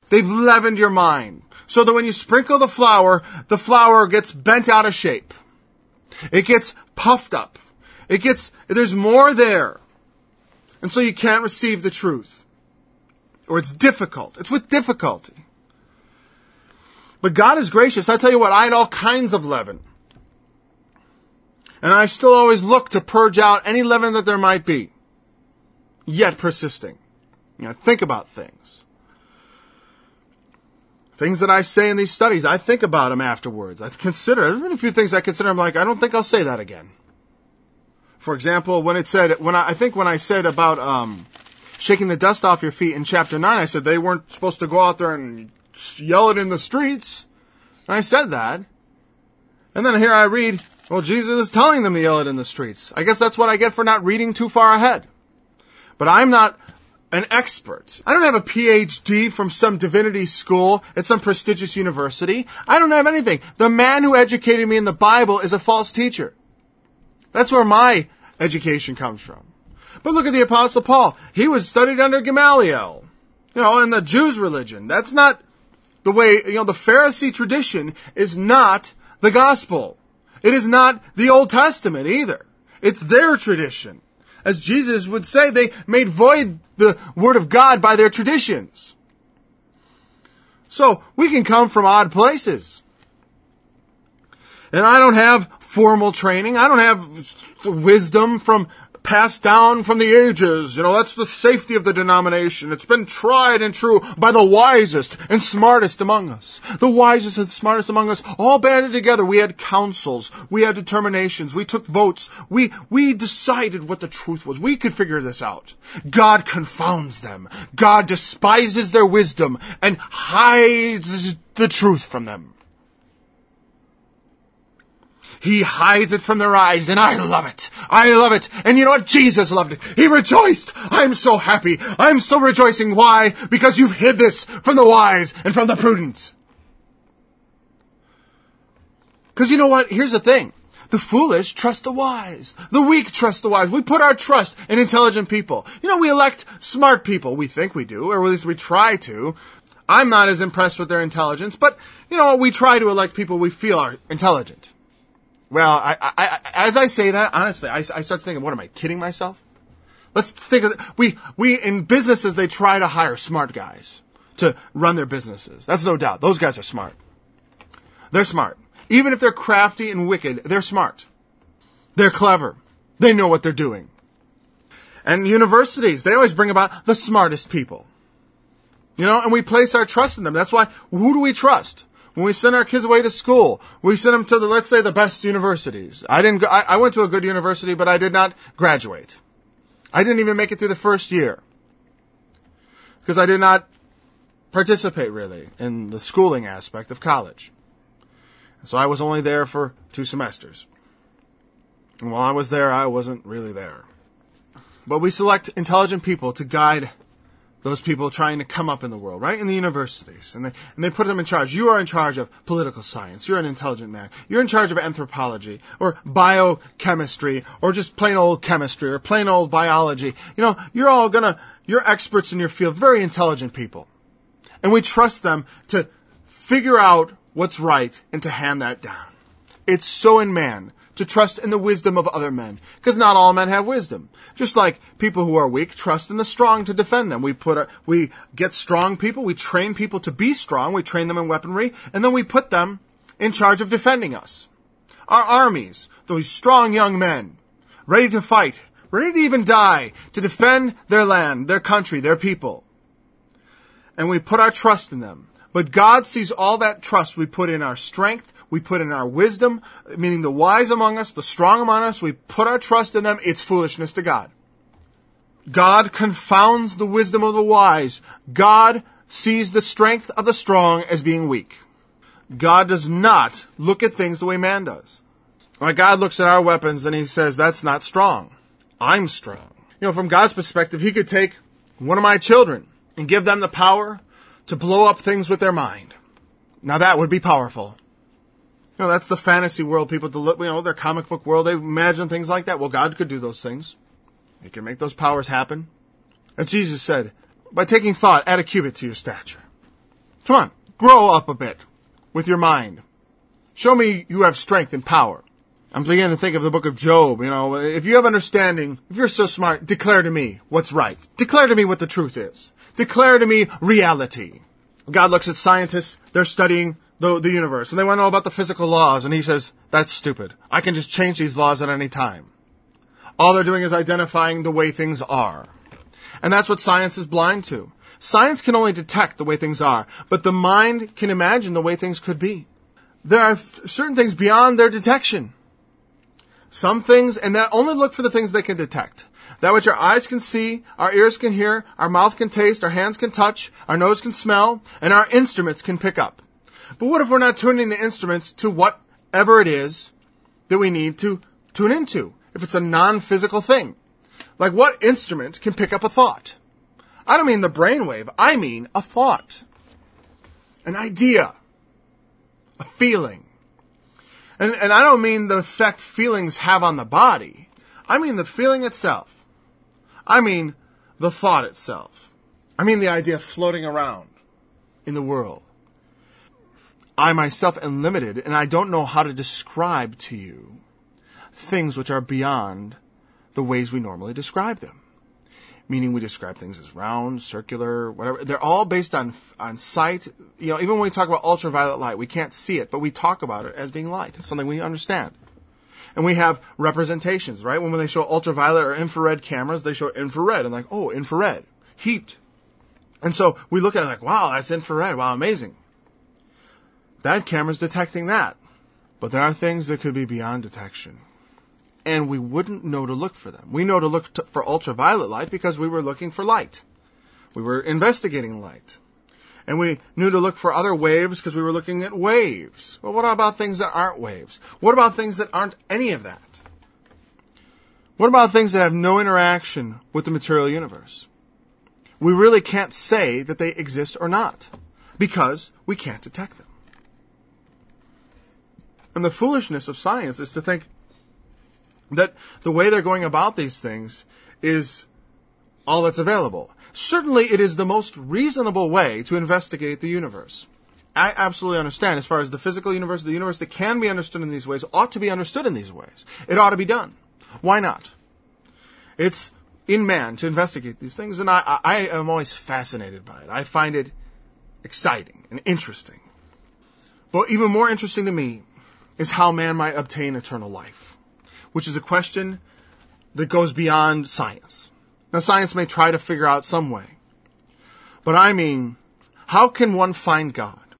They've leavened your mind. So that when you sprinkle the flour gets bent out of shape. It gets puffed up. There's more there. And so you can't receive the truth. Or it's difficult. It's with difficulty. But God is gracious. I tell you what, I had all kinds of leaven. And I still always look to purge out any leaven that there might be. Yet persisting. Think about things. Things that I say in these studies, I think about them afterwards. There's been a few things I consider, I'm like, I don't think I'll say that again. For example, when I said about shaking the dust off your feet in chapter 9, I said they weren't supposed to go out there and yell it in the streets. And I said that. And then here I read, well, Jesus is telling them to yell it in the streets. I guess that's what I get for not reading too far ahead. But I'm not an expert. I don't have a PhD from some divinity school at some prestigious university. I don't have anything. The man who educated me in the Bible is a false teacher. That's where my education comes from. But look at the Apostle Paul. He was studied under Gamaliel, in the Jews' religion. That's not the way, the Pharisee tradition is not the gospel. It is not the Old Testament either. It's their tradition. As Jesus would say, they made void the Word of God by their traditions. So, we can come from odd places. And I don't have formal training. I don't have wisdom passed down from the ages. That's the safety of the denomination. It's been tried and true by the wisest and smartest among us. The wisest and smartest among us all banded together. We had councils. We had determinations. We took votes. We decided what the truth was. We could figure this out. God confounds them. God despises their wisdom and hides the truth from them. He hides it from their eyes, and I love it. I love it. And you know what? Jesus loved it. He rejoiced. I'm so happy. I'm so rejoicing. Why? Because you've hid this from the wise and from the prudent. Because you know what? Here's the thing. The foolish trust the wise. The weak trust the wise. We put our trust in intelligent people. We elect smart people. We think we do, or at least we try to. I'm not as impressed with their intelligence, but, we try to elect people we feel are intelligent. Well, as I say that, honestly, I start thinking, what am I, kidding myself? Let's think of it. We in businesses, they try to hire smart guys to run their businesses. That's no doubt. Those guys are smart. They're smart. Even if they're crafty and wicked, they're smart. They're clever. They know what they're doing. And universities, they always bring about the smartest people. And we place our trust in them. That's why, who do we trust? When we send our kids away to school, we send them to let's say the best universities. I went to a good university, but I did not graduate. I didn't even make it through the first year. Because I did not participate really in the schooling aspect of college. So I was only there for 2 semesters. And while I was there, I wasn't really there. But we select intelligent people to guide those people trying to come up in the world, right? In the universities. And they put them in charge. You are in charge of political science. You're an intelligent man. You're in charge of anthropology or biochemistry or just plain old chemistry or plain old biology. You're experts in your field, very intelligent people. And we trust them to figure out what's right and to hand that down. It's so in man to trust in the wisdom of other men, because not all men have wisdom. Just like people who are weak trust in the strong to defend them. We get strong people, we train people to be strong, we train them in weaponry, and then we put them in charge of defending us. Our armies, those strong young men, ready to fight, ready to even die, to defend their land, their country, their people. And we put our trust in them. But God sees all that trust we put in our strength, we put in our wisdom, meaning the wise among us, the strong among us, we put our trust in them, it's foolishness to God. God confounds the wisdom of the wise. God sees the strength of the strong as being weak. God does not look at things the way man does. Like God looks at our weapons and he says, that's not strong. I'm strong. From God's perspective, he could take one of my children and give them the power to blow up things with their mind. Now that would be powerful. That's the fantasy world. People, their comic book world, they imagine things like that. Well, God could do those things. He can make those powers happen. As Jesus said, by taking thought, add a cubit to your stature. Come on, grow up a bit with your mind. Show me you have strength and power. I'm beginning to think of the book of Job. If you have understanding, if you're so smart, declare to me what's right. Declare to me what the truth is. Declare to me reality. God looks at scientists, they're studying the universe, and they want to know about the physical laws, and he says, that's stupid. I can just change these laws at any time. All they're doing is identifying the way things are. And that's what science is blind to. Science can only detect the way things are, but the mind can imagine the way things could be. There are certain things beyond their detection. Some things, and that only look for the things they can detect. That which our eyes can see, our ears can hear, our mouth can taste, our hands can touch, our nose can smell, and our instruments can pick up. But what if we're not tuning the instruments to whatever it is that we need to tune into? If it's a non-physical thing. Like what instrument can pick up a thought? I don't mean the brainwave, I mean a thought. An idea. A feeling. And I don't mean the effect feelings have on the body. I mean the feeling itself. I mean the thought itself. I mean the idea floating around in the world. I myself am limited, and I don't know how to describe to you things which are beyond the ways we normally describe them. Meaning we describe things as round, circular, whatever. They're all based on sight. Even when we talk about ultraviolet light, we can't see it, but we talk about it as being light, something we understand. And we have representations, right? When they show ultraviolet or infrared cameras, they show infrared, and infrared, heat. And so we look at it like, wow, that's infrared, wow, amazing. That camera's detecting that. But there are things that could be beyond detection. And we wouldn't know to look for them. We know to look for ultraviolet light because we were looking for light. We were investigating light. And we knew to look for other waves because we were looking at waves. Well, what about things that aren't waves? What about things that aren't any of that? What about things that have no interaction with the material universe? We really can't say that they exist or not because we can't detect them. And the foolishness of science is to think that the way they're going about these things is all that's available. Certainly it is the most reasonable way to investigate the universe. I absolutely understand as far as the physical universe, the universe that can be understood in these ways ought to be understood in these ways. It ought to be done. Why not? It's in man to investigate these things, and I am always fascinated by it. I find it exciting and interesting. But even more interesting to me is how man might obtain eternal life, which is a question that goes beyond science. Now, science may try to figure out some way. But I mean, how can one find God?